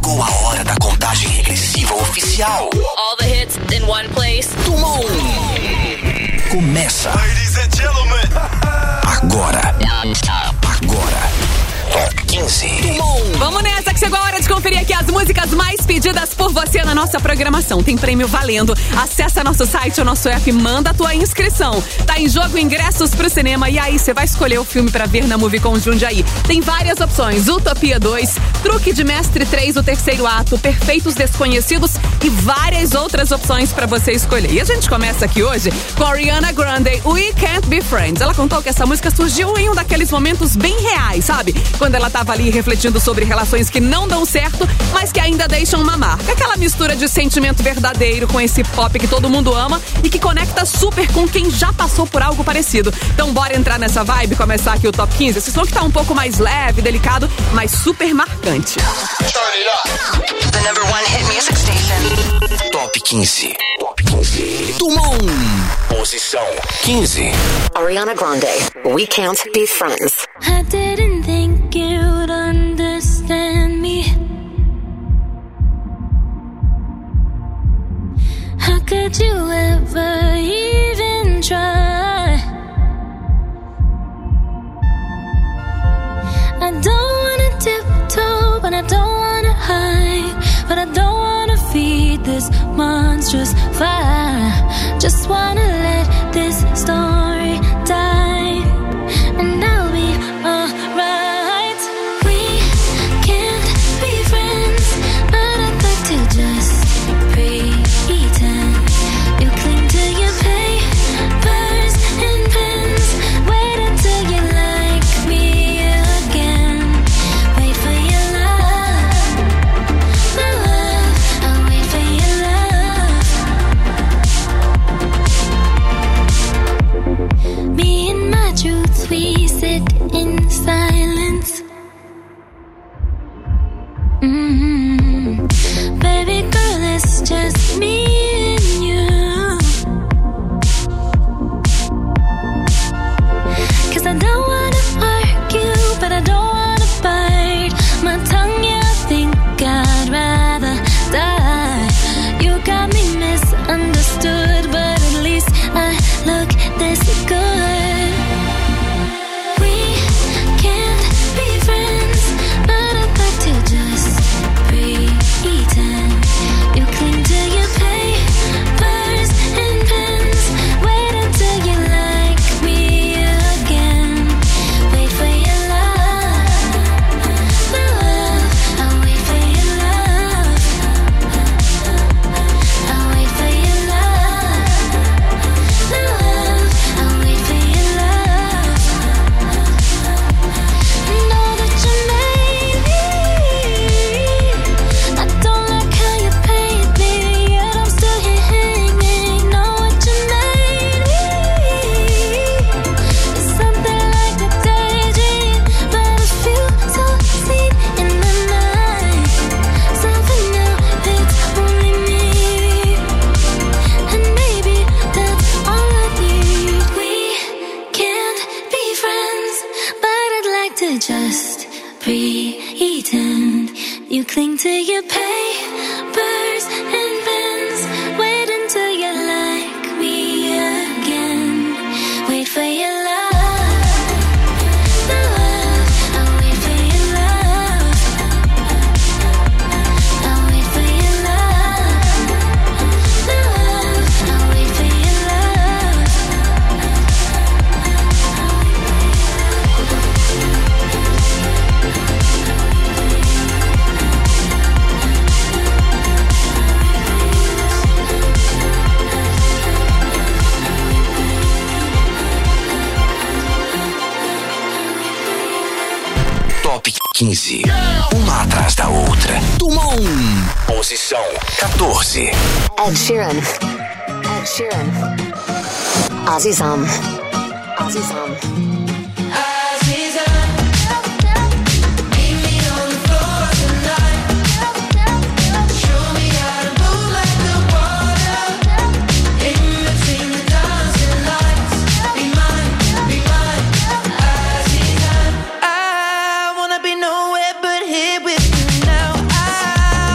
Chegou a hora da contagem regressiva oficial. All the hits in one place. Tumon. Começa. Ladies and gentlemen. Agora. Top 15. Tumon. Vamos nessa que chegou a hora de conferir aqui as músicas mais pedidas por você na nossa programação. Tem prêmio valendo. Acessa nosso site ou nosso app e manda a tua inscrição. Tá em jogo ingressos pro cinema e aí você vai escolher o filme pra ver na Movicon Jundiaí. Tem várias opções. Utopia 2, Truque de Mestre 3, o terceiro ato, Perfeitos Desconhecidos e várias outras opções pra você escolher. E a gente começa aqui hoje com a Ariana Grande, We Can't Be Friends. Ela contou que essa música surgiu em um daqueles momentos bem reais, sabe? Quando ela tava ali refletindo sobre relações que não dão certo, mas que ainda deixam uma marca. Aquela mistura de sentimento verdadeiro com esse pop que todo mundo ama e que conecta super com quem já passou por algo parecido. Então bora entrar nessa vibe, começar aqui o Top 15. Esse som que tá um pouco mais leve, delicado, mas super marcante. The number one hit music station. Top 15. Top 15. Tumon. Posição 15. Ariana Grande, We Can't Be Friends. I didn't think you'd understand me. How could you ever even try? I don't wanna tiptoe, but I don't wanna hide. But I don't wanna feed this monstrous fire. Just wanna let this story die, and I'll be alright. We can't be friends, but I'd like to just pretend. You cling to your papers and pens. Wait until you like me again. Wait for your love, my love. I'll wait for your love. Me and my truth, we sit in silence. Baby girl, it's just me and you. 'Cause I don't wanna argue, but I don't wanna bite my tongue. Yeah, I think I'd rather die. You got me misunderstood, but at least I look this good. We can't be friends, but I'd like to just pretend. You cling to your papers and pens. Wait until you like me again. Wait for your love, my love. I'll wait for your love. I'll wait for your love, my love. I'll wait for your love. Know that you made me. I don't like how you paint me, yet I'm still here hanging. Know what you made me. It's something like a daydream, but I feel so seen in the night. Something now, it's only me, and maybe that's all I need. We can't be friends, but I'd like to just pretend. You cling to your papers and pens. Wait until you like me again. Wait for your love, my love. I'll wait for your love. I'll wait for your love, my love. I'll wait for your love. Top 15. Uma atrás da outra. Tumon. Posição 14. Ed Sheeran. Azizam. I wanna be nowhere but here with you now. I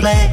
play.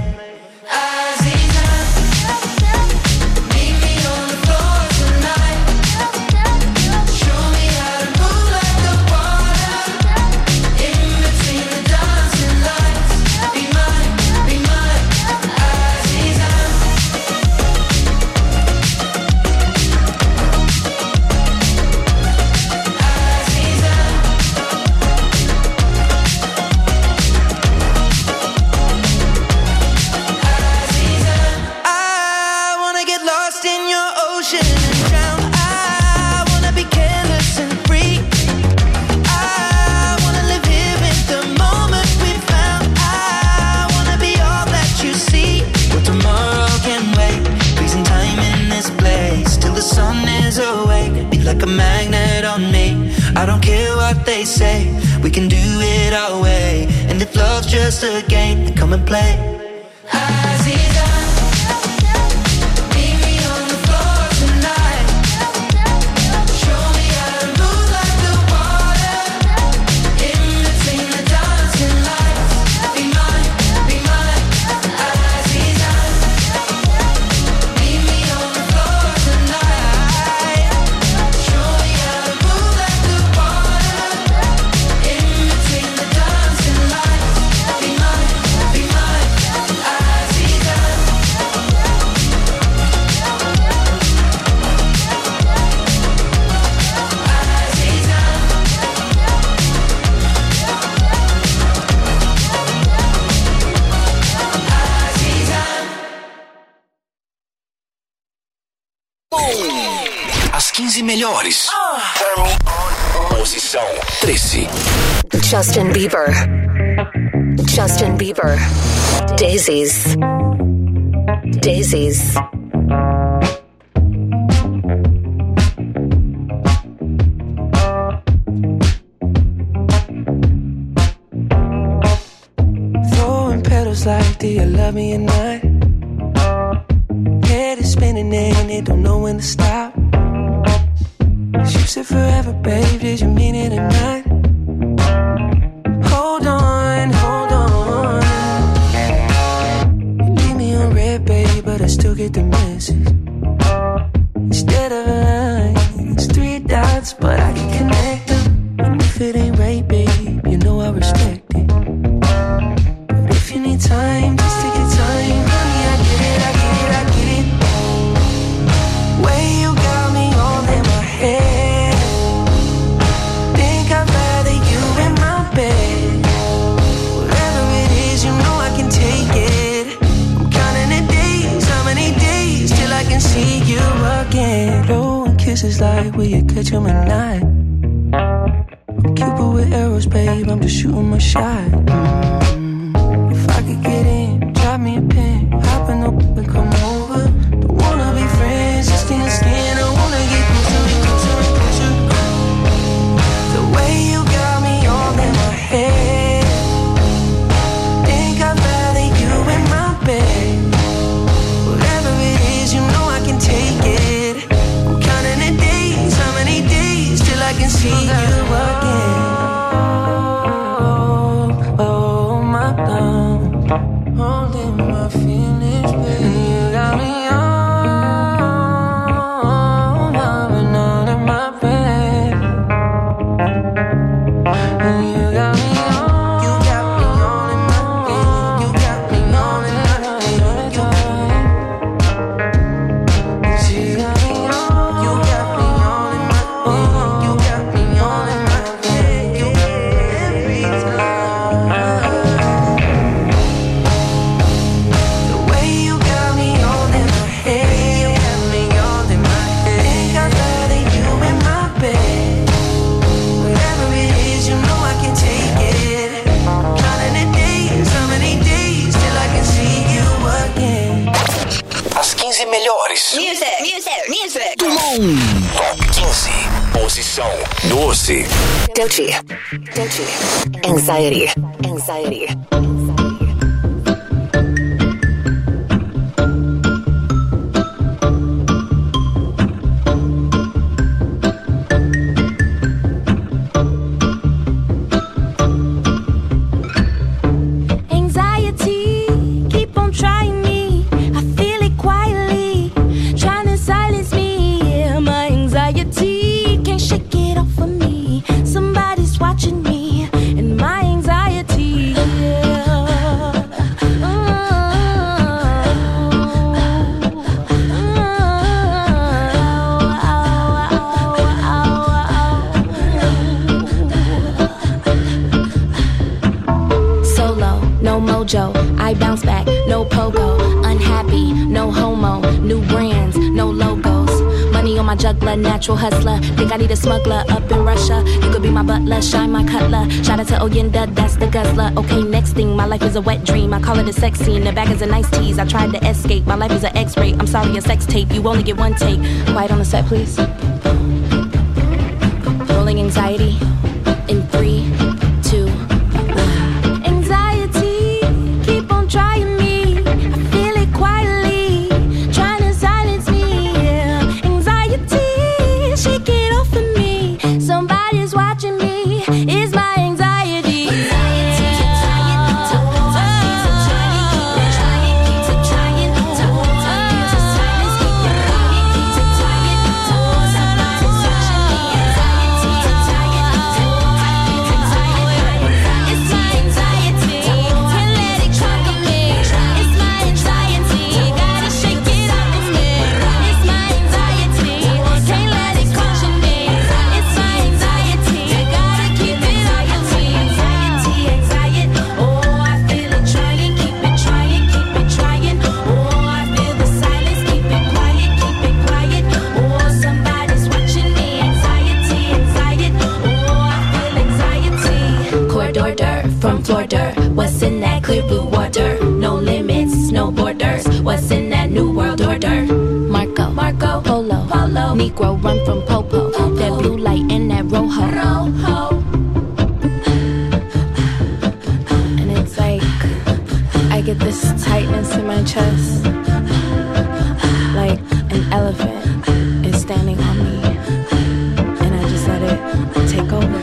Like a magnet on me. I don't care what they say, we can do it our way. And if love's just a game, then come and play. As 15 melhores. Posição 13. Justin Bieber. Justin Bieber. Daisies. Daisies. Throwing petals like, do you love me or not? Head is spinning and it don't know when to stop. You said forever, babe, did you mean it or not? Hold on, hold on. You leave me on red, babe, but I still get the message. Instead of a line, it's 3 dots, but I can connect them. And if it ain't right, babe, you know I respect it. But if you need time, just take your time. Honey, I get it, I get it, I get it. Way you got me all in my head. Think I'd rather you in my bed. Whatever it is, you know I can take it. I'm counting the days, how many days till I can see you again. Blowing kisses like, will you catch 'em at night? I'm Cupid with arrows, babe, I'm just shooting my shot. If I could get in, drop me a pin, hop in the and come over. Don't wanna be friends, just skin to skin. I wanna get closer and closer and closer. The way you got me all in my head. Think I'd rather you in my bed. Whatever it is, you know I can take it. I'm counting the days, how many days till I can see you again. Oh, my love, holding my feelings, baby. You got me on, loving all in my bed. You got me on, you got me all in my bed. You got me all in my bed. You got me on, you got me all in my bed. You got me all in my bed. Every time. The way you got me all in my head. You got me all in my head. Think I'd rather you in my bed. Whatever it is, you know I can take it. Counting the days, how many days till I can see you again. As 15 melhores. Music. Do mundo. Top 15. Posição 12. Doechii. Doechii. Anxiety. Anxiety. Anxiety, keep pogo. Unhappy, no homo. New brands, no logos. Money on my juggler, natural hustler. Think I need a smuggler up in Russia. You could be my butler, shine my cutler. Shout out to Oyenda, that's the guzzler. Okay, next thing, my life is a wet dream. I call it a sex scene, the bag is a nice tease. I tried to escape, my life is an X-ray. I'm sorry, a sex tape, you only get one take. Quiet on the set, please. Rolling anxiety in 3, 2, 1. Anxiety, keep on trying me. I feel it quietly, trying to silence me. Yeah. Anxiety, shake it off of me. Somebody's watching me. It's my anxiety. From Florida, what's in that clear blue water? No limits, no borders. What's in that new world order? Marco, Polo, Negro run from Popo. That blue light and that rojo. And it's like I get this tightness in my chest, like an elephant is standing on me, and I just let it take over.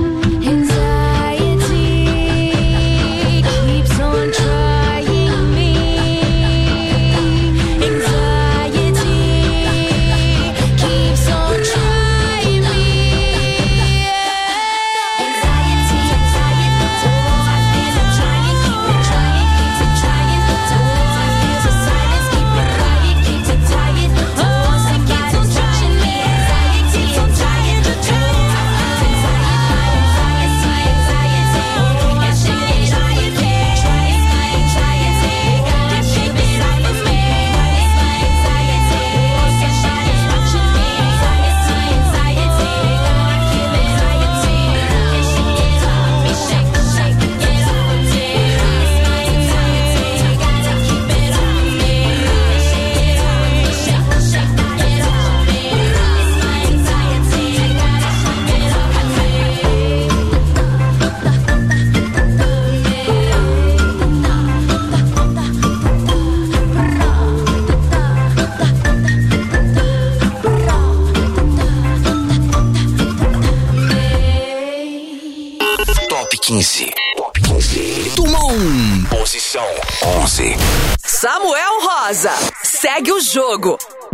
Top 15. Dumont. Posição 11. Samuel Rosa. Segue o jogo.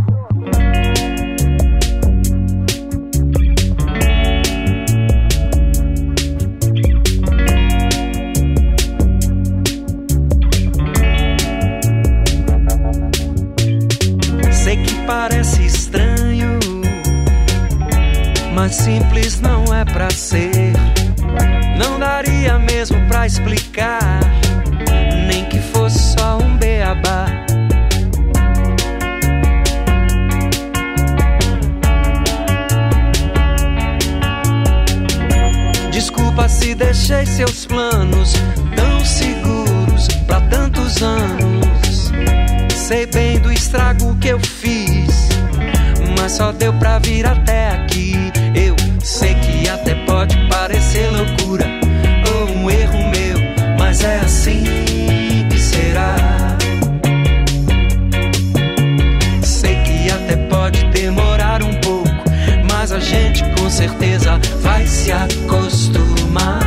Sei que parece estranho, mas simples não é pra ser. Não daria mesmo pra explicar, nem que fosse só um beabá. Desculpa se deixei seus planos tão seguros pra tantos anos. Sei bem do estrago que eu fiz, mas só deu pra vir até aqui. Eu sei que até pode parecer loucura ou um erro meu, mas é assim que será. Sei que até pode demorar um pouco, mas a gente com certeza vai se acostumar.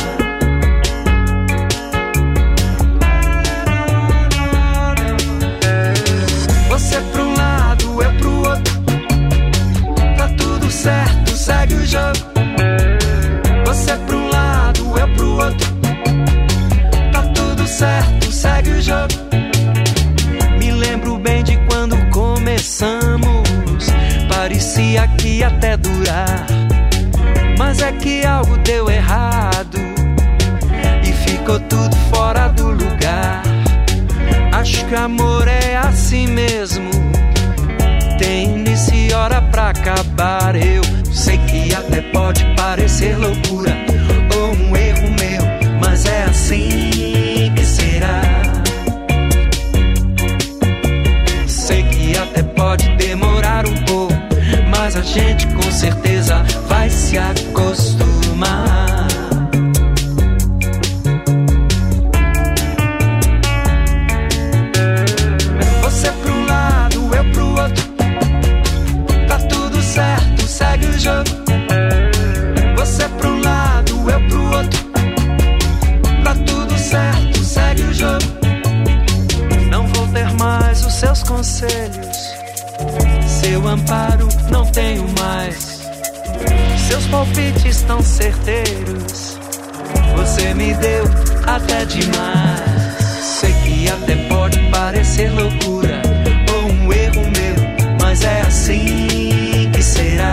Você pra um lado, eu pro outro, tá tudo certo, segue o jogo. Você pra um lado, eu pro outro, tá tudo certo, segue o jogo. Me lembro bem de quando começamos, parecia que ia até durar, mas é que algo deu errado e ficou tudo fora do lugar. Acho que amor é assim mesmo, tem início e hora pra acabar. Eu sei que até pode parecer loucura ou um erro meu, mas é assim que será. Sei que até pode demorar um pouco, mas a gente com certeza vai se acostumar. Você pro um lado, eu pro outro, tá tudo certo, segue o jogo. Você pro um lado, eu pro outro, tá tudo certo, segue o jogo. Não vou ter mais os seus conselhos, seu amparo não tenho mais, seus palpites tão certeiros, você me deu até demais. Sei que até pode parecer loucura ou um erro meu, mas é assim que será.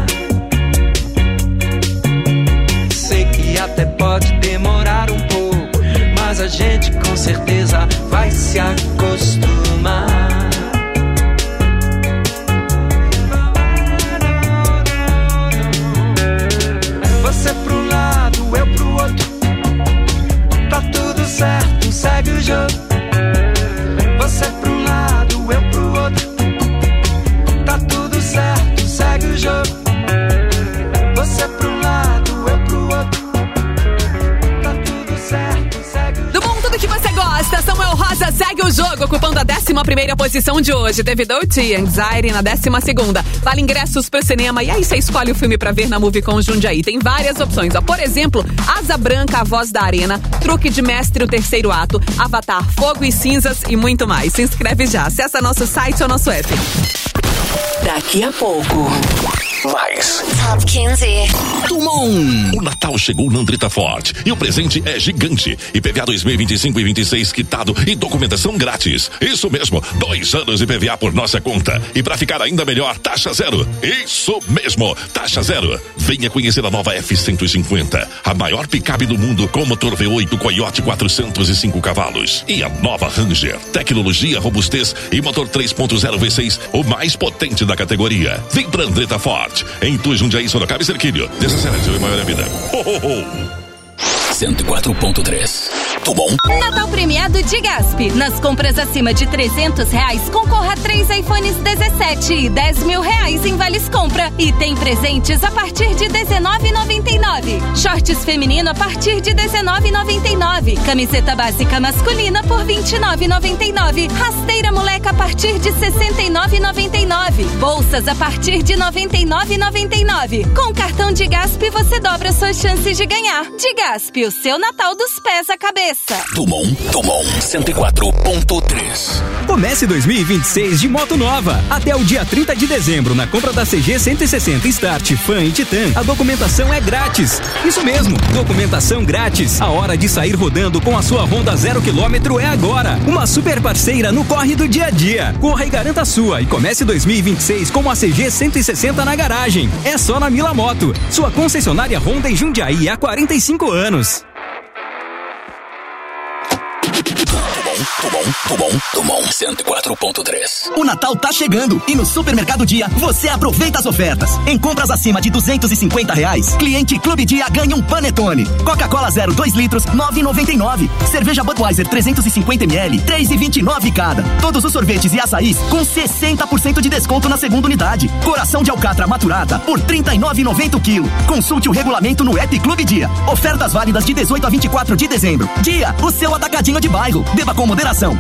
Sei que até pode demorar um pouco, mas a gente com certeza vai se acostumar. Você pro um lado, eu pro outro, tá tudo certo, segue o jogo. Você pro um lado, eu pro outro, tá tudo certo, segue o jogo. Você pro um lado, eu pro outro, tá tudo certo, segue o jogo. Do bom, tudo que você gosta, Samuel Rosa segue o jogo, ocupando a 11ª posição de hoje. Teve Doughty, Anxiety na 12ª. Vale ingressos pro cinema, e aí você escolhe o filme pra ver na Movicon Jundiaí. Tem várias opções, ó. Por exemplo, Asa Branca, A Voz da Arena, Truque de Mestre, o 3º ato, Avatar, Fogo e Cinzas e muito mais. Se inscreve já, acessa nosso site ou nosso app. Daqui a pouco, mais Top 15. O Natal chegou na Andretta Ford e o presente é gigante. IPVA 2025 e 26 quitado e documentação grátis. Isso mesmo, 2 anos de IPVA por nossa conta. E pra ficar ainda melhor, taxa zero. Isso mesmo, taxa zero. Venha conhecer a nova F-150, a maior picape do mundo com motor V8 Coyote 405 cavalos. E a nova Ranger, tecnologia, robustez e motor 3.0 V6, o mais potente da categoria. Vem pra Andretta Ford, em Itu, Jundiaí, Sorocaba e Cerquilho. 17 e maior a vida. 104.3. Tudo bom? Natal premiado de Gasp. Nas compras acima de R$300, concorra a 3 iPhones 17 e R$10.000 em vales compra. E tem presentes a partir de R$19,99. Shorts feminino a partir de R$19,99. Camiseta básica masculina por R$29,99. Rasteira moleca a partir de R$69,99. Bolsas a partir de R$99,99. Com cartão de Gasp você dobra suas chances de ganhar. De Gasp, o seu Natal dos pés à cabeça. Tumon 104.3. Comece 2026 de moto nova. Até o dia 30 de dezembro, na compra da CG 160 Start, Fan e Titan, a documentação é grátis. Isso mesmo, documentação grátis. A hora de sair rodando com a sua Honda 0 km é agora. Uma super parceira no corre do dia a dia. Corra e garanta a sua e comece 2026 com a CG 160 na garagem. É só na Mila Moto, sua concessionária Honda em Jundiaí há 45 anos. Tumon 104.3. O Natal tá chegando e no Supermercado Dia você aproveita as ofertas. Em compras acima de R$250, cliente Clube Dia ganha um Panetone. Coca-Cola Zero 2 litros, 9,99. Cerveja Budweiser 350 ml, 3,29 cada. Todos os sorvetes e açaís com 60% de desconto na segunda unidade. Coração de alcatra maturada por R$39,90 o quilo. Consulte o regulamento no app Clube Dia. Ofertas válidas de 18 a 24 de dezembro. Dia, o seu atacadinho de bairro. Beba com moderação.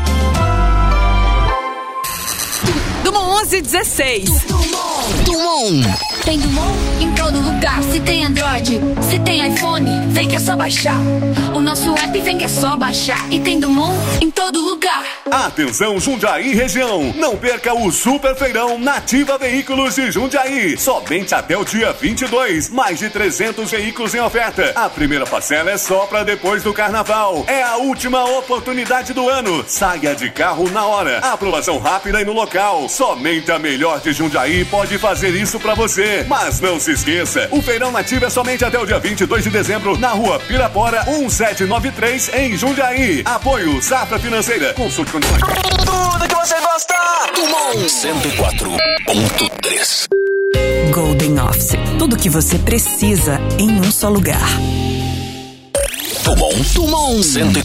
Dumont 1116. Dumont. Tem Dumont em todo lugar. Se tem Android, se tem iPhone, vem que é só baixar. O nosso app vem que é só baixar. E tem Dumont em todo lugar. Atenção Jundiaí região, não perca o Super Feirão Nativa Veículos de Jundiaí. Somente até o dia 22, mais de 300 veículos em oferta. A primeira parcela é só para depois do carnaval. É a última oportunidade do ano. Saia de carro na hora. Aprovação rápida e no local. Somente a melhor de Jundiaí pode fazer fazer isso pra você. Mas não se esqueça, o Feirão Nativa é somente até o dia 22 de dezembro na Rua Pirapora, 1793, em Jundiaí. Apoio Safra Financeira. Consulte condições. Tudo que você gosta. Tumon 104.3. Golden Office. Tudo que você precisa em um só lugar. Tumon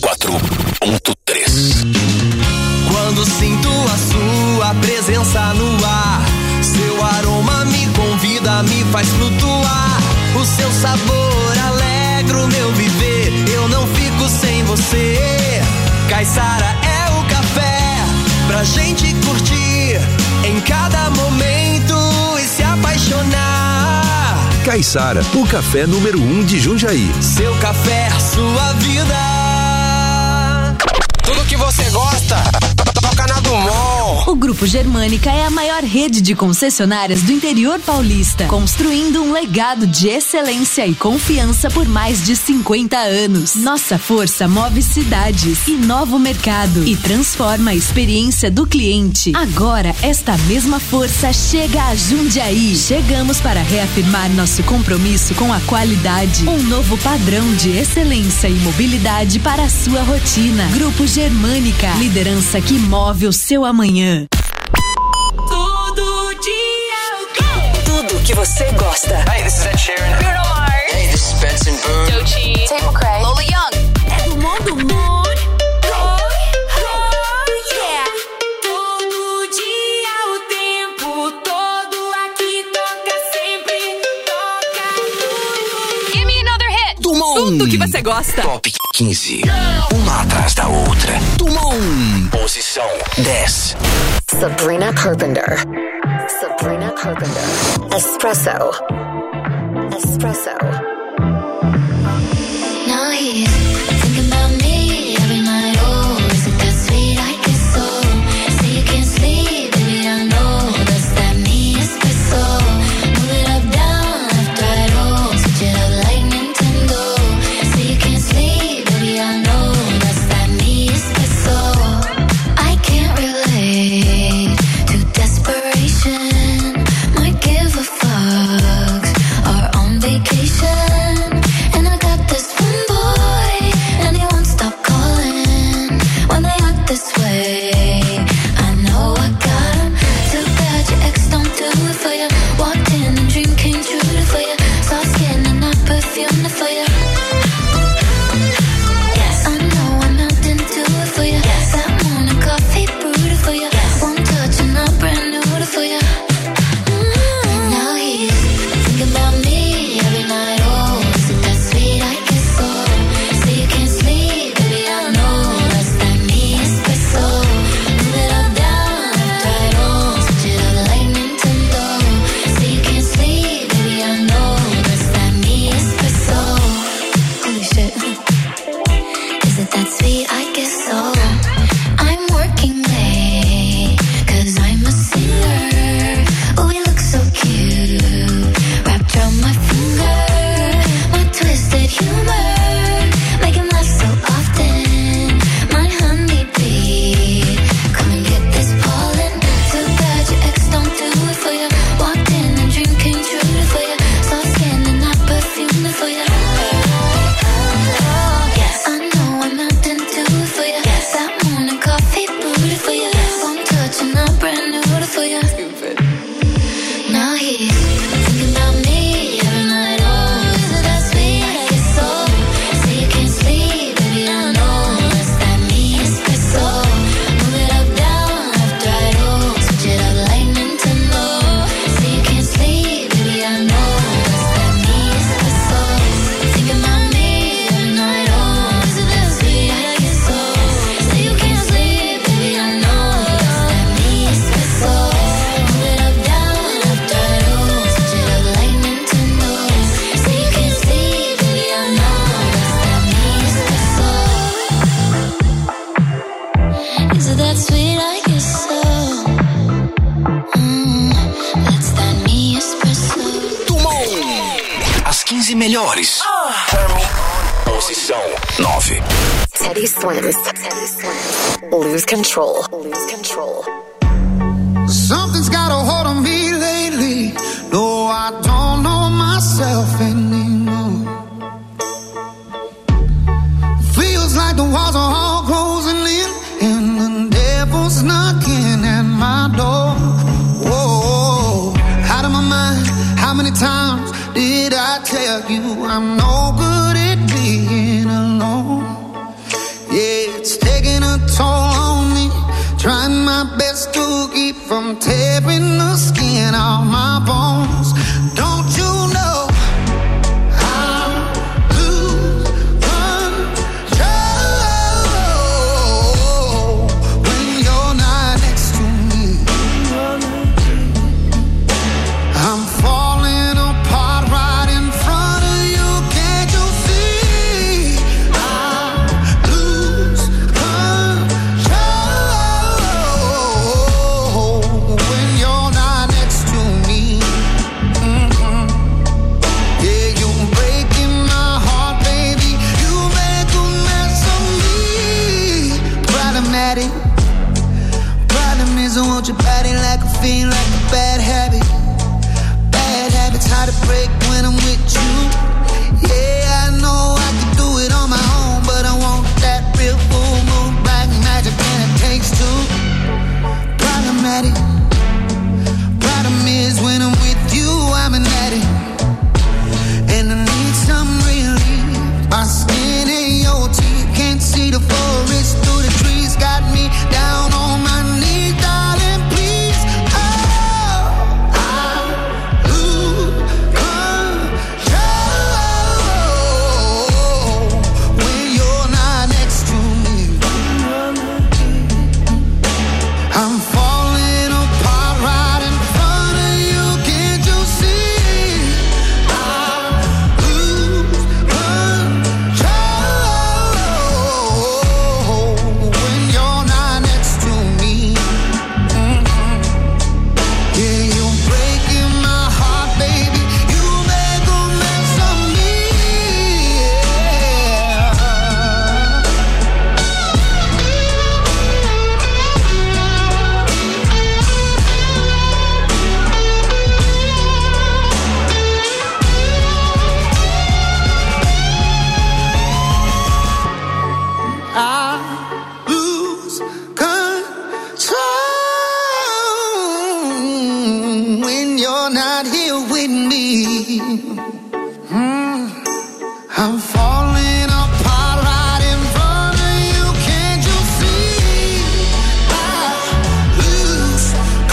104.3. Quando sinto a sua presença no ar, seu aroma me convida, me faz flutuar. O seu sabor alegra o meu viver, eu não fico sem você. Caiçara é o café pra gente curtir em cada momento e se apaixonar. Caiçara, o café número 1 de Jundiaí. Seu café, sua vida. Tudo que você gosta, toca na Dumont. O Grupo Germânica é a maior rede de concessionárias do interior paulista, construindo um legado de excelência e confiança por mais de 50 anos. Nossa força move cidades, inova o mercado e transforma a experiência do cliente. Agora, esta mesma força chega a Jundiaí. Chegamos para reafirmar nosso compromisso com a qualidade, um novo padrão de excelência e mobilidade para a sua rotina. Grupo Germânica, liderança que move o seu amanhã. Todo dia. Tudo que você gosta. Hey, this is Ed Sheeran. Bruno Mars. Hey, this is Benson Boone. Doechii. Tate McRae. Lola Young. É do mundo. Yeah. Todo dia, o tempo todo aqui toca sempre. Toca. Give me another hit. Tudo que você gosta. Top 15. Uma atrás da outra. Tumon. Posição 10. Sabrina Carpenter. Sabrina Carpenter. Espresso. Espresso. Now he's thinking about me every night. Oh, is it that sweet? I guess so. Say you can't sleep, baby. I know that's that me espresso. Move it up, down, left, right. Oh, switch it up like Nintendo. Say you can't sleep, baby. I know that's that me espresso. I can't relate to desperation. Might give a fuck. Are on vacation. And I got this one boy, and he won't stop calling when they act this way. I know I got him. Too bad your ex don't do it for you. Walked in and dream came true for you. Soft skin and not perfume for you. Yes, I know I'm not into it for you. Yes, that morning coffee brewed for you. Yes, one touch and I'm brand new for you. Now he's thinking about me every night. Oh, is it that sweet? I guess so. Say you can't sleep, baby. I know that's that me espresso. Move it up, down, left, right. Oh, switch it up like Nintendo. Say you can't sleep, baby. I know that's that me espresso. Holy shit. Is it that sweet? I guess so. I'm working late, 'cause I'm a singer. Oh, we look so cute. Wrapped around my finger. My twisted humor. Make him laugh so often. My honeybee. Come and get this pollen. Too bad your ex don't do it for you. Walked in and dream came true for you. Soft skin and not perfume for you. Yes, I know I'm not into it for you. That morning coffee brewed for you. One touch and I'm brand new for you. Now he's thinking about me every night. Oh, is it that sweet? I guess so. Say you can't sleep, baby. I know that's that me espresso. Move it up, down, left, right. Oh, switch it up like Nintendo. Say you can't sleep, baby. I know that's that me espresso. Thinking about me every night. Oh, is it that sweet? I guess so. Say you can't sleep, baby. I know that's that me espresso. Move it up, down, left, right. Oh, switch it up like Nintendo. Say you can't sleep, baby. I know that's that me espresso. Is it that sweet? I guess so. That's that me espresso. Tumon. As 15 melhores. Posição 9. Teddy Swims. Teddy Swims. Lose control. Lose control. Something's got a hold on me lately. I don't know myself anymore. Feels like the walls are all closing in, and the devil's knocking at my door. Whoa, out of my mind. How many times did I tell you I'm no good at being alone? Yeah, it's taking a toll on me, trying my best to keep from tearing the skin off my bones. Don't you know I'm lose control when you're not next to me? I'm falling apart right in front of you. Can't you see? I lose control when you're not next to me. Yeah, you're breaking my heart, baby. You make a mess of me. Problematic. Problem is I want your body like a fiend, like a bad habit. Bad habits hard to break when I'm with you. Yeah, I know I can do it on my own, but I want that real full moon black magic, and it takes two. Problematic. Problem is when I'm with you, I'm an addict, and I need some relief. My skin and your teeth, can't see the forest through the trees. Got me down on my knees, darling, please. Oh, I lose control when you're not next to me. I'm falling apart right in front of you. Can't you see? I lose control when you're not next to me. Yeah, you're breaking my heart, baby. You make a mess of me. I lose control when you're not here with me. I'm falling apart right in front of you. Can't you see? I lose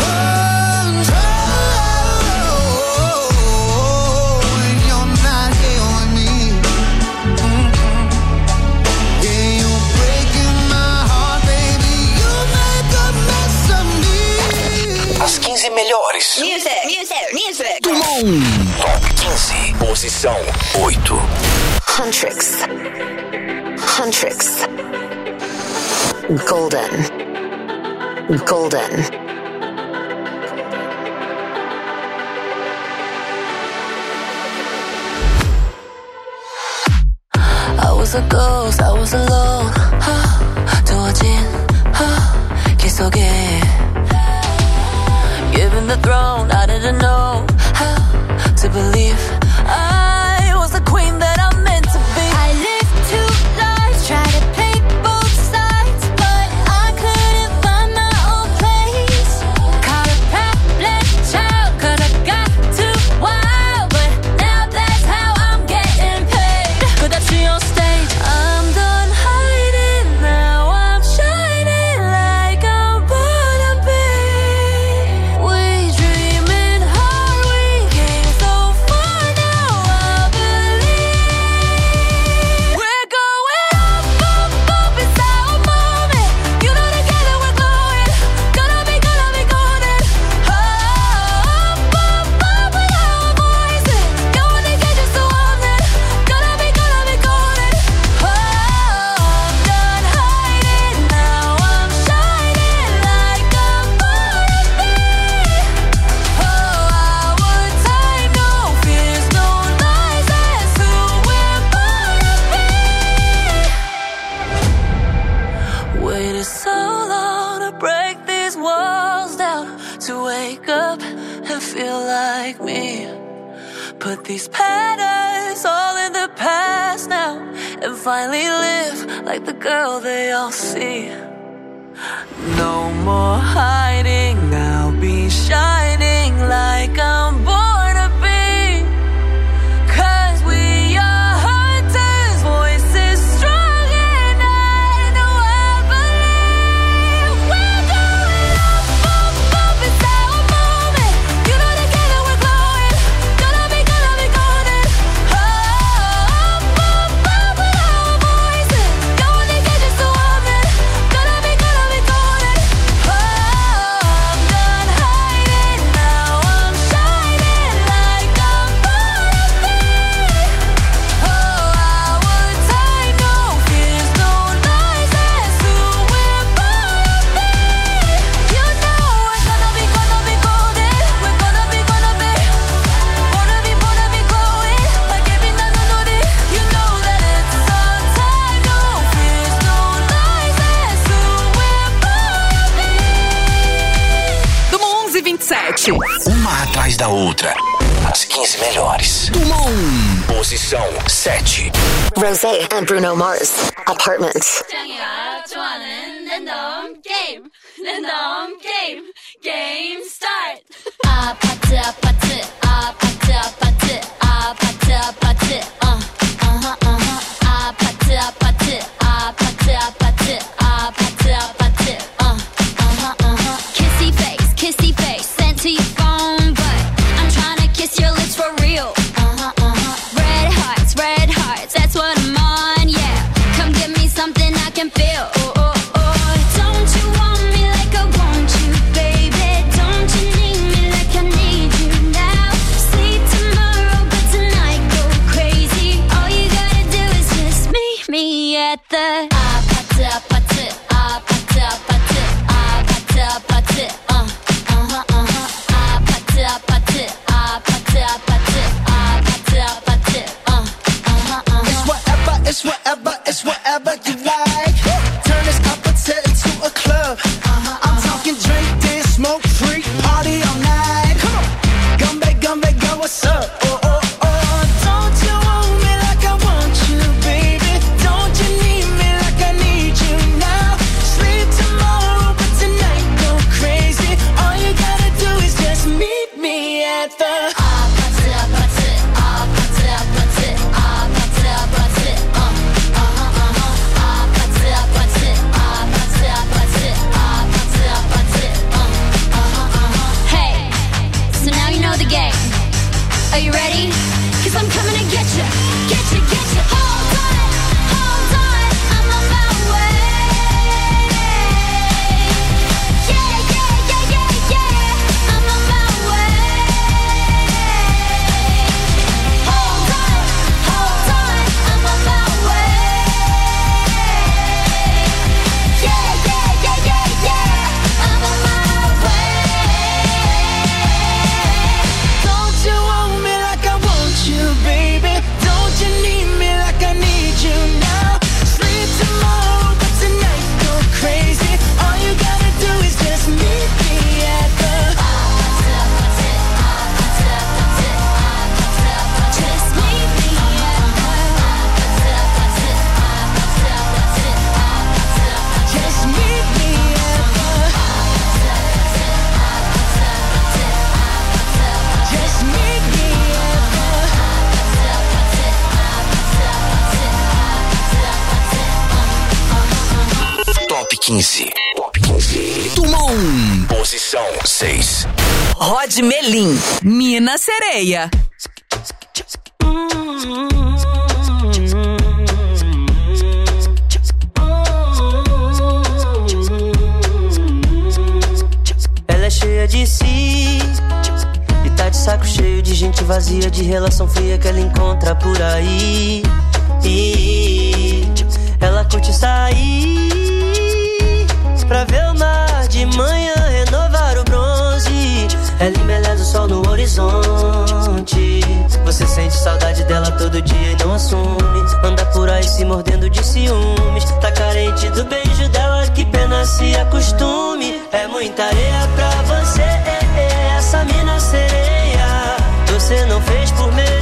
control when you're not here with me. Yeah, you're breaking my heart, baby. You make a mess of me. As 15 melhores. Music, music, music. Top 15. Posição 8. Huntrix. Golden. I was a ghost, I was alone. 두어진 길 속에 given the throne, I didn't know how to believe I was the queen that I'm meant to be. I lived two lives, tried to play both sides, but I couldn't find my own place. Caught a problem child, 'cause I got too wild, but now that's how I'm getting paid. 끝없이 on stage, I'm done hiding now. I'm shining like I'm born to be. We dreaming hard Put these patterns all in the past now and finally live like the girl they all see. No more hiding, I'll be shining like I'm born to be. 'Cause we are hunters, voices strong and I know I believe. We're going up, up, up, it's our moment. You know together we're glowing. Gonna be golden. Up, up, up with our voices. Going to get just a woman. Gonna be golden. Oh, I'm done hiding, now I'm shining like I'm born to be. Oh, our time, no fears, no lies, that's who we're born to be. You know we're gonna be golden. We're gonna be glowing like every nanonori. You know that it's our time, no fears, no lies, that's who we're born to be. Do 11:27. Uma atrás da outra. As 15 melhores. Do 1. Posição 7. Rosé and Bruno Mars. Apartments. Game start. 아파트 아파트 아파트 아파트 아파트 아파트 아파트 아파트 아파트 아파트 아파트 아파트 kissy face sent to your phone but I'm trying to kiss your lips for real. Red hearts, that's what I'm on, yeah. Come give me something I can feel. Don't you want me like I want you, baby? Don't you need me like I need you now? Sleep tomorrow, but tonight go crazy. All you gotta do is just meet me at the 아파트 아파트 아파트 아파트 아파트 아파트 아파트 아파트 아파트 아파트 아파트 아파트 It's whatever you like. Turn this opposite into a club. I'm talking drink, dance, smoke, freak, party all night. Come on, gumbe, go, what's up? Oh. Don't you want me like I want you, baby? Don't you need me like I need you now? Sleep tomorrow, but tonight go crazy. All you gotta do is just meet me at the 아파트 아파트 아파트 아파트 아파트 아파트 Hey, so now you know the game. Are you ready? 'Cause I'm coming to get you. Hold on, I'm on my way. Yeah, I'm on my way. Hold on, I'm on my way. Yeah, I'm on my way. Don't you want me like I want you, baby? Don't you need me like I need you now? Sleep tomorrow, but tonight go crazy. All you gotta do is just meet me at the Just meet me at Just meet me at Just meet me Top 15. Do 1. Posição 6. Rod Melim. Mina Sereia. Ela é cheia de si e tá de saco cheio de gente vazia, de relação fria que ela encontra por aí. E ela curte sair pra ver o mar de manhã, renovar o bronze. Ela embeleza o sol no horizonte. Você sente saudade dela todo dia e não assume. Anda por aí se mordendo de ciúmes. Tá carente do beijo dela, que pena se acostume. É muita areia pra você, essa mina sereia. Você não fez por merecer.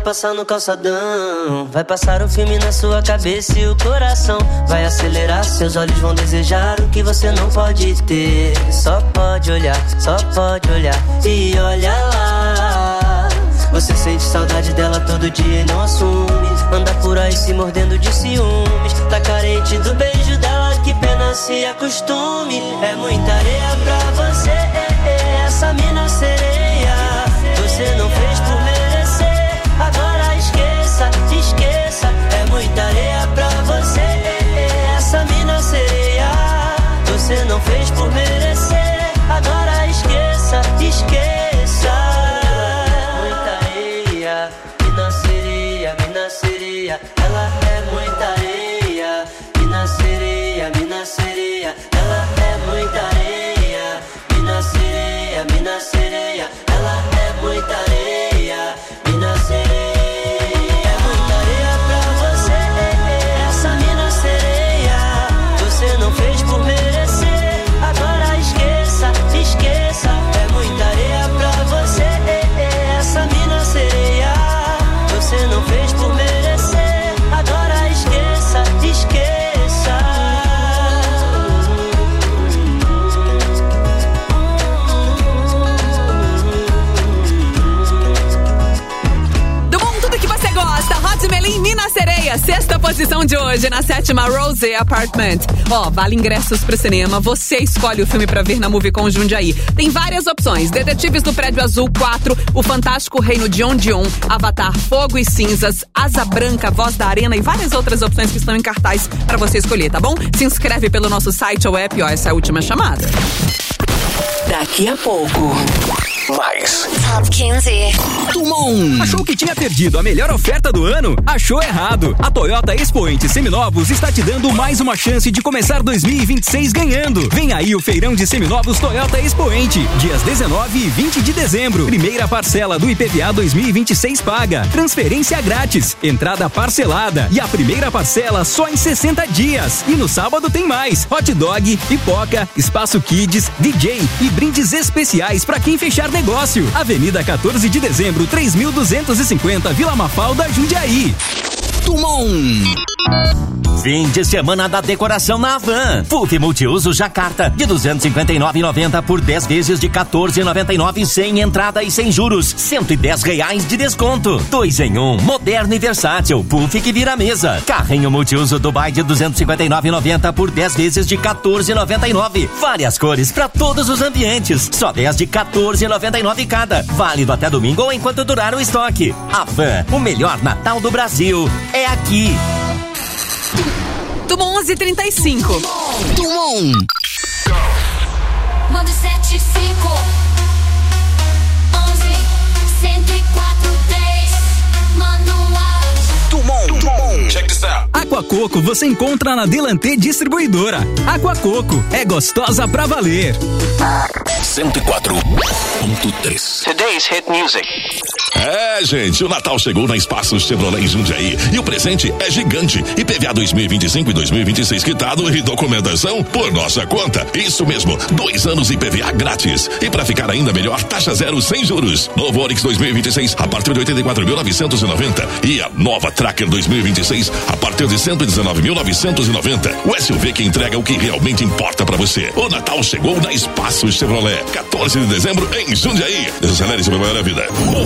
passar no calçadão. Vai passar um filme na sua cabeça e o coração vai acelerar. Seus olhos vão desejar o que você não pode ter. Só pode olhar e olha lá. Você sente saudade dela todo dia e não assume. Anda por aí se mordendo de ciúmes. Tá carente do beijo dela, que pena se acostume. É muita areia pra você, essa mina sereia. Você não fez por merecer, agora esqueça. É muita areia pra você, essa mina sereia. Você não fez por merecer, agora esqueça. Mina sereia, ela é muita areia. Mina sereia, ela é muita areia. Mina sereia, ela é muita areia. Mina sereia, é muita areia pra você, essa mina sereia. Você não fez por merecer, agora esqueça. É muita areia pra você, essa mina sereia. Você não fez por merecer, agora esqueça. Do bom, tudo que você gosta, Hot Melim, Mina Sereia, sexta posição de hoje, na 7ª Rose Apartment. Vale ingressos pro cinema, você escolhe o filme pra ver na Movicon Jundiaí. Tem várias opções: Detetives do Prédio Azul 4, O Fantástico Reino de Ondion, Avatar Fogo e Cinzas, Asa Branca, Voz da Arena e várias outras opções que estão em cartaz pra você escolher, tá bom? Se inscreve pelo nosso site ou app, essa é a última chamada. Daqui a pouco. Mais. Top 15. Tumon. Achou que tinha perdido a melhor oferta do ano? Achou errado. A Toyota Expoente Seminovos está te dando mais uma chance de começar 2026 ganhando. Vem aí o feirão de seminovos Toyota Expoente, dias 19 e 20 de dezembro. Primeira parcela do IPVA 2026 paga. Transferência grátis. Entrada parcelada. E a primeira parcela só em 60 dias. E no sábado tem mais. Hot dog, pipoca, espaço kids, DJ e brindes especiais para quem fechar negócio. Avenida 14 de dezembro, 3250, Vila Mafalda, Jundiaí. Tumon. Fim de semana da decoração na Havan. Puff multiuso Jacarta de R$ 259,90 por 10 vezes de R$ 14,99 sem entrada e sem juros. R$110 de desconto. 2 em 1, moderno e versátil. Puff que vira mesa. Carrinho multiuso Dubai de R$ 259,90 por 10 vezes de R$ 14,99. Várias cores para todos os ambientes. Só 10 de R$ 14,99 cada. Válido até domingo ou enquanto durar o estoque. Havan, o melhor Natal do Brasil é aqui. Tumon 11:35. Tumon. Manda 75 11 104 10 Manual. Tumon. Check this out. Aquacoco você encontra na Delantê Distribuidora. Aquacoco é gostosa pra valer. 104.3. Today's Hit Music. Gente, o Natal chegou na Espaço Chevrolet em Jundiaí e o presente é gigante. IPVA 2025 e 2026 quitado e documentação por nossa conta. Isso mesmo, 2 anos IPVA grátis. E pra ficar ainda melhor, taxa zero sem juros. Novo Onix 2026 a partir de 84.990 e a nova Tracker 2026 a partir de 119.990. O SUV que entrega o que realmente importa pra você. O Natal chegou na Espaço Chevrolet. 14 de dezembro em Jundiaí. Desacelere sobre a maior vida.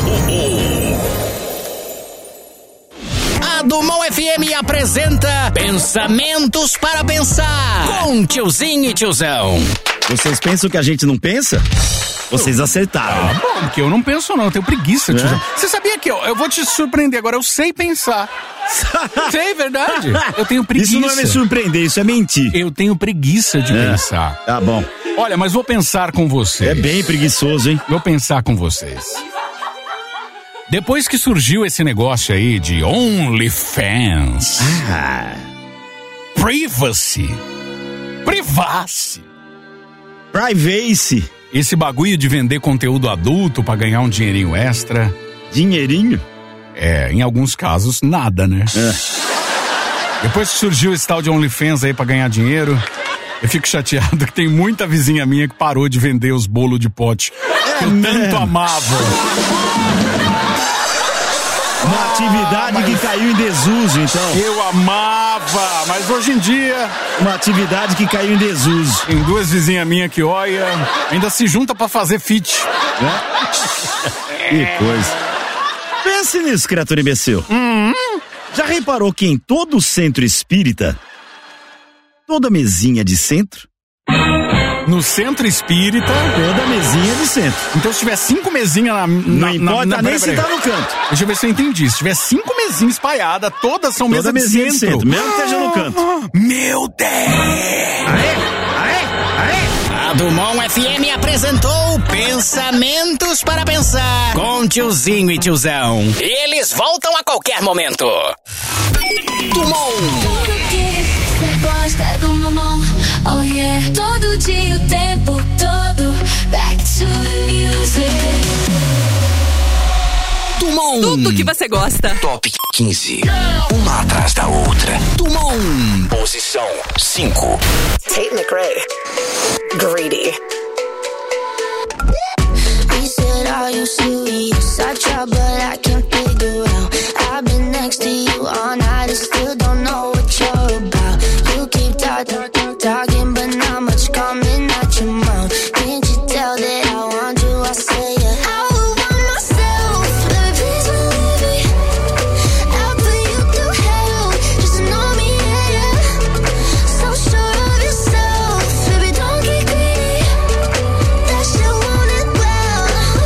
A Dumont FM apresenta Pensamentos para Pensar com Tiozinho e Tiozão. Vocês pensam que a gente não pensa? Vocês acertaram. Bom, porque eu não penso não, eu tenho preguiça, tiozão. Você sabia que eu vou te surpreender agora, eu sei pensar. Sei, verdade. Eu tenho preguiça. Isso não é me surpreender, isso é mentir. Eu tenho preguiça de pensar. Tá bom. Olha, mas vou pensar com vocês. É bem preguiçoso, hein? Vou pensar com vocês. Depois que surgiu esse negócio aí de OnlyFans. Privacy. Esse bagulho de vender conteúdo adulto pra ganhar um dinheirinho extra. Dinheirinho? Em alguns casos, nada, né? Depois que surgiu esse tal de OnlyFans aí pra ganhar dinheiro, eu fico chateado que tem muita vizinha minha que parou de vender os bolos de pote que eu tanto amava. Uma atividade que caiu em desuso, então. Eu amava, mas hoje em dia... Uma atividade que caiu em desuso. Tem duas vizinhas minhas que, olha, ainda se junta pra fazer fit. Né? Que coisa. Pense nisso, criatura imbecil. Já reparou que em todo centro espírita, toda mesinha de centro... No centro espírita... Toda mesinha de centro. Então se tiver 5 mesinhas Não importa nem se tá no canto. Deixa eu ver se eu entendi. Se tiver 5 mesinhas espalhadas, todas são mesas de centro. Mesmo que esteja no canto. Meu Deus! A Dumont FM apresentou Pensamentos para Pensar com tiozinho e tiozão. Eles voltam a qualquer momento. Dumont. Gosta do mamão, oh yeah. Todo dia, o tempo todo. Back to the music. Dumont. Tudo que você gosta. Top 15. Uma atrás da outra. Dumont. Posição 5. Tate McRae. Greedy. He said, are you serious? I try, but I can't figure out. I've been next to you all night and still don't know what you're about. You keep talking, but not much coming out your mouth. Can't you tell that I want you? I say yeah. I would want myself. Baby, please believe me. I'll put you through hell. Just know me, yeah, yeah. So sure of yourself. Baby, don't get greedy. That shit want it well.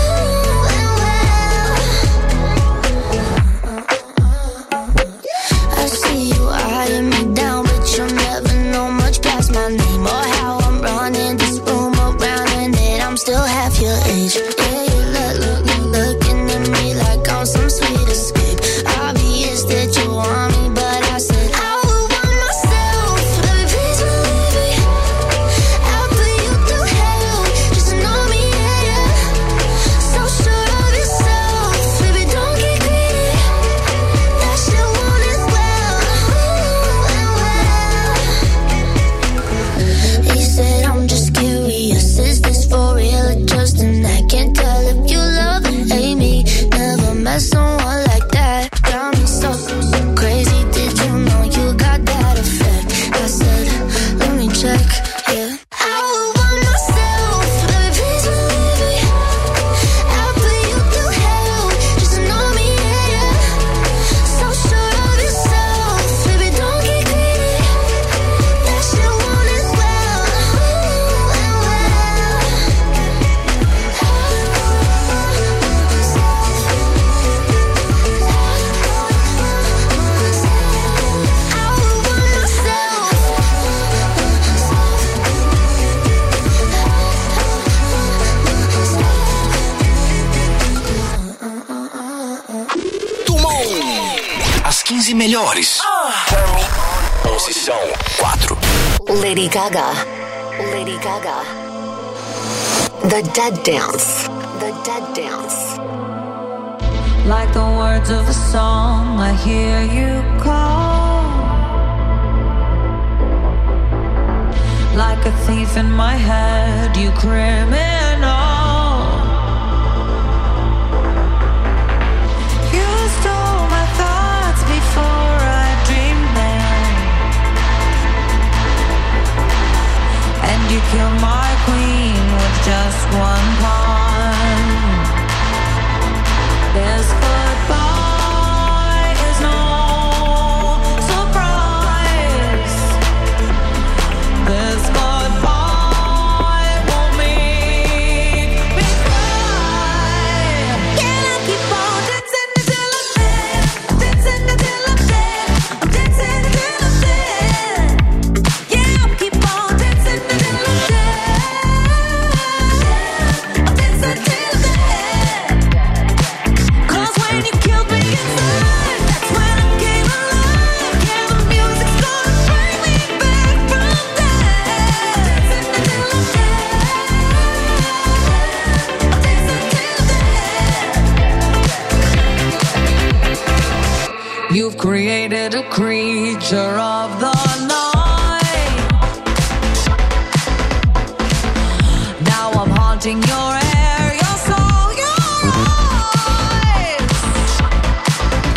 I see you eyeing me down, but you'll never know much past my name or how I'm running this room around, and that I'm still half your age. Yeah, you looking at me like I'm some sweet escape. Obvious that you want me, but I said I would want myself. Baby, please believe me. I'll put you through hell. Just know me, yeah, yeah. So sure of yourself. Baby, don't get greedy. That shit want it well. He said, I'm just curious. Is this for real or just an act? Can't tell if you love or hate me. Never met someone like that. Got me so crazy. Did you know you got that effect? I said, let me check. Yeah. I would want myself. Baby, please believe me. I'll put you through hell. Just know me, yeah, yeah. So sure of yourself. Baby, don't get greedy. That shit want it well. I would want myself. Dumont. As 15 melhores. Posição 4. Lady Gaga. Lady Gaga. The Dead Dance. The Dead Dance. Like the words of a song, I hear you call. Like a thief in my head, you criminal. You stole my thoughts before I dreamed them, and you killed my queen with just one pawn. This goodbye is no surprise. This goodbye won't make me cry. Can I keep on dancing until I'm dead? Dancing until I'm dead. I'm dancing until I'm dead. Yeah, I'll keep on dancing until I'm dead. I'm dancing till I'm dead. 'Cause when you killed me inside, that's when I came alive. Yeah, the music's gonna bring me back from dead. Dancing until I'm dead. Dancing till I'm dead. You've created a creature of the night. Now I'm haunting your air, your soul, your eyes.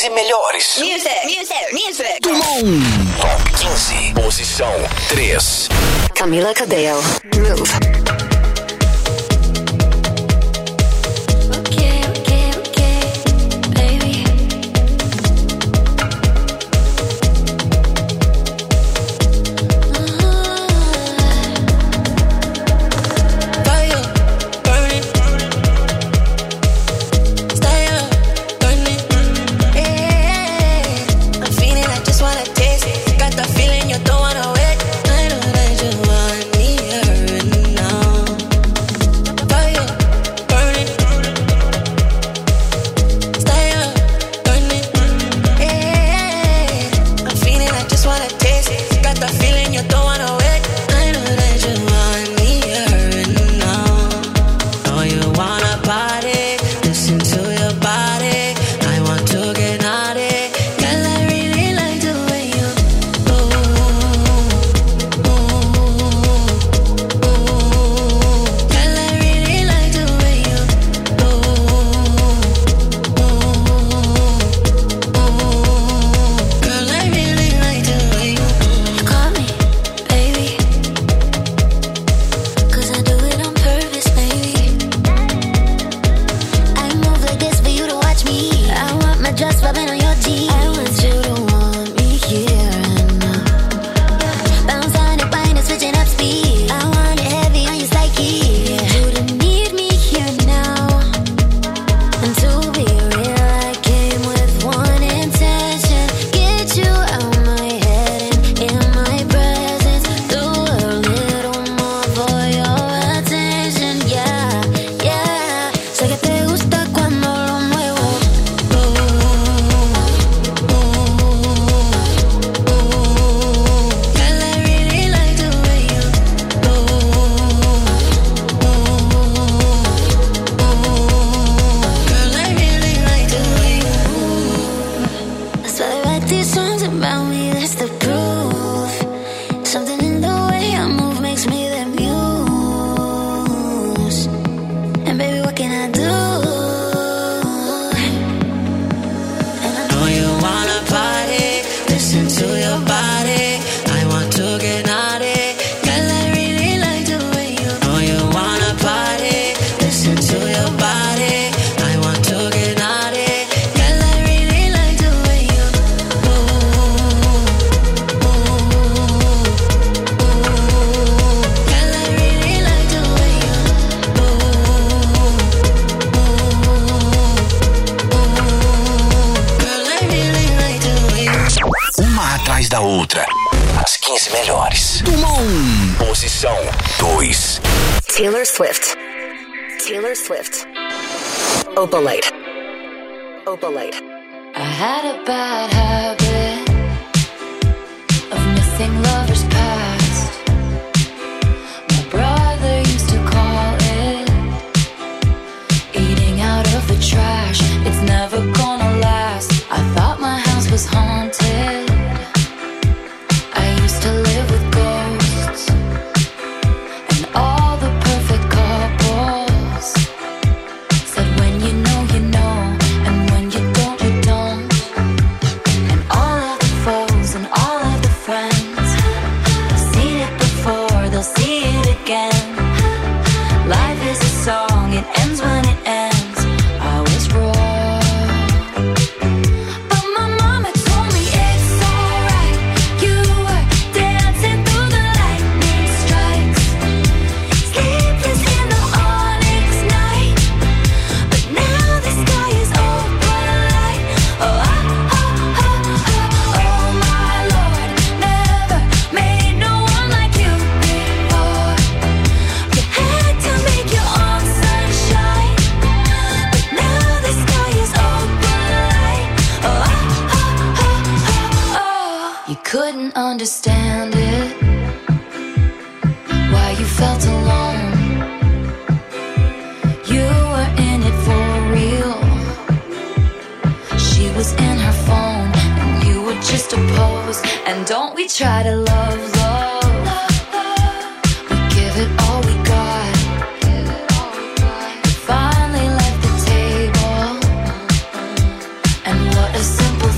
melhores. Music. Dumont. Top 15. Posição 3. Camila Cabello. Move. Da outra. As 15 melhores. Dumont. Posição 2. Taylor Swift. Opalite. I had a bad habit of missing lovers past. My brother used to call it eating out of the trash. It's never gonna last. I thought my house was haunted. To live with ghosts and all the perfect couples said when you know, and when you don't. And all of the foes and all of the friends have seen it before, they'll see it again. Life is a song, it ends when it ends. I was wrong. Couldn't understand it, why you felt alone. You were in it for real. She was in her phone and you were just a pose. And don't we try to love, we give it all we got. We finally left the table, and what a simple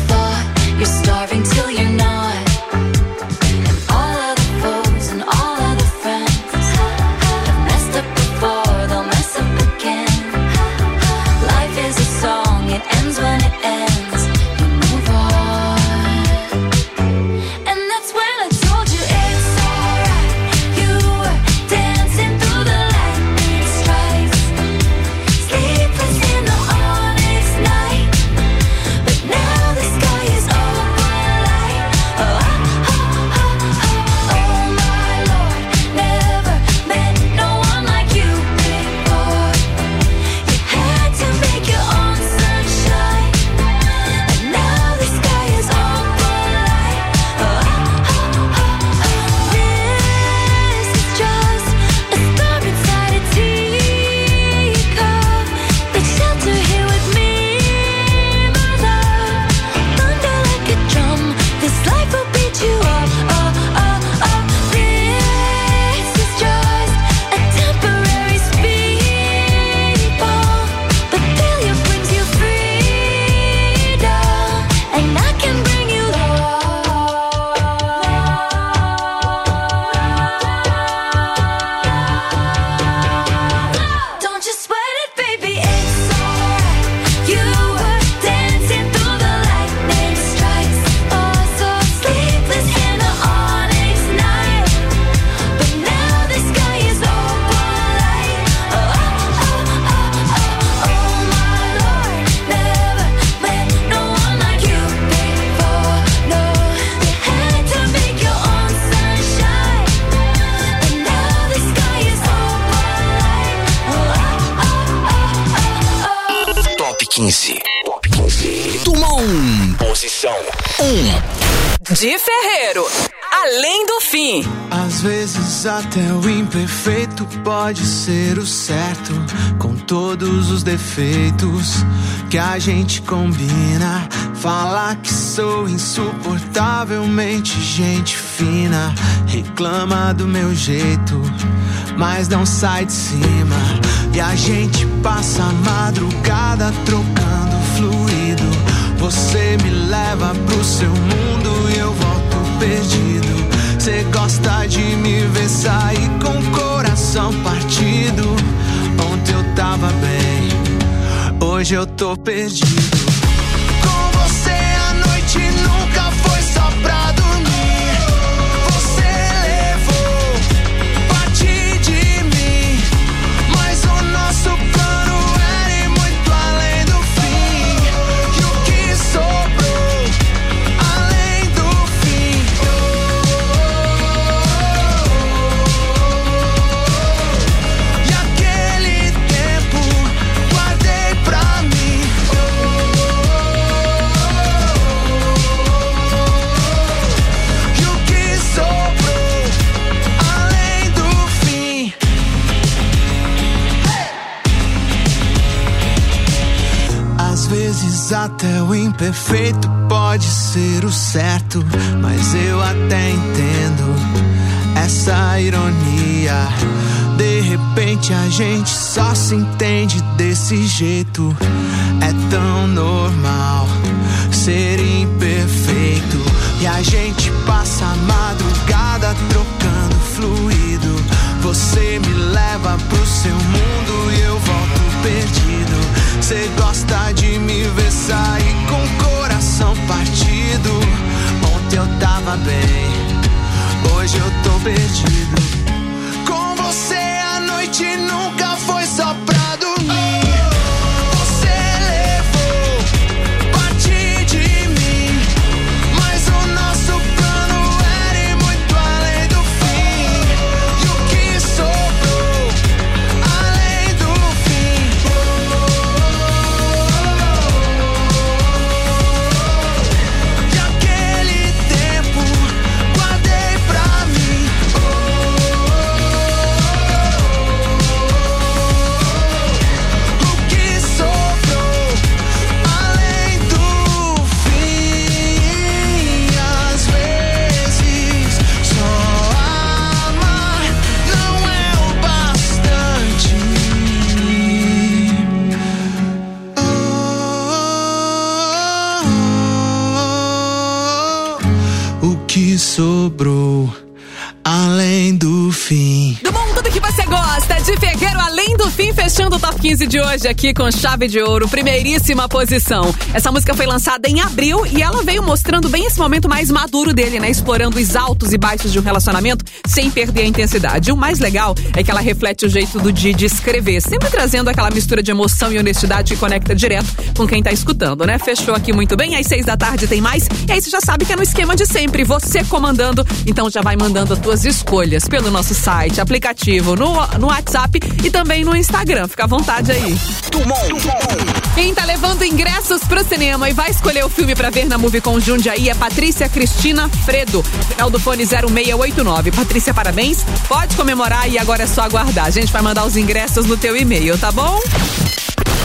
15. Top 15. Tumon. Posição 1. De Ferreiro, Além do Fim. Às vezes até o imperfeito pode ser o certo, com todos os defeitos que a gente combina. Falar que sou insuportavelmente gente fina, reclama do meu jeito, mas não sai de cima. E a gente passa a madrugada trocando fluido. Você me leva pro seu mundo e eu volto perdido. Cê gosta de me ver sair com o coração partido. Ontem eu tava bem, hoje eu tô perdido. Com você a noite nunca foi só pra dormir. Você levou parte de mim, mas o nosso plano era ir muito além do fim. E o que sobrou além do fim? E aquele tempo guardei pra mim. E o que sobrou além do fim? Às vezes até o imperfeito pode ser o certo, mas eu até entendo essa ironia. De repente a gente só se entende desse jeito. É tão normal ser imperfeito. E a gente passa a madrugada trocando fluido. Você me leva pro seu mundo e eu volto perdido. Cê gosta de me ver sair com o coração partido. Ontem eu tava bem, hoje eu tô perdido. Com você a noite nunca foi só pra dormir. Você levou parte de mim, mas o nosso plano era ir muito além do fim. E o que sobrou além do fim? E aquele tempo guardei pra mim. O que sobrou além do fim? Às vezes só amar não é o bastante. O que sobrou além do fim? Do bom, tudo que você gosta. De Ferreiro, Além do Fim, fechando o Top 15 de hoje aqui com chave de ouro, primeiríssima posição. Essa música foi lançada em abril e ela veio mostrando bem esse momento mais maduro dele, né? Explorando os altos e baixos de um relacionamento sem perder a intensidade. E o mais legal é que ela reflete o jeito do Didi de escrever, sempre trazendo aquela mistura de emoção e honestidade que conecta direto com quem tá escutando, né? Fechou aqui muito bem, às 6 da tarde tem mais. E aí você já sabe que é no esquema de sempre, você comandando, então já vai mandando as tuas escolhas pelo nosso site, aplicativo, no WhatsApp e também no Instagram. Fica à vontade aí. Quem tá levando ingressos pro cinema e vai escolher o filme pra ver na Movie com Jundiaí é Patrícia Cristina Fredo, final do fone 0689. Patrícia, parabéns, pode comemorar e agora é só aguardar. A gente vai mandar os ingressos no teu e-mail, tá bom?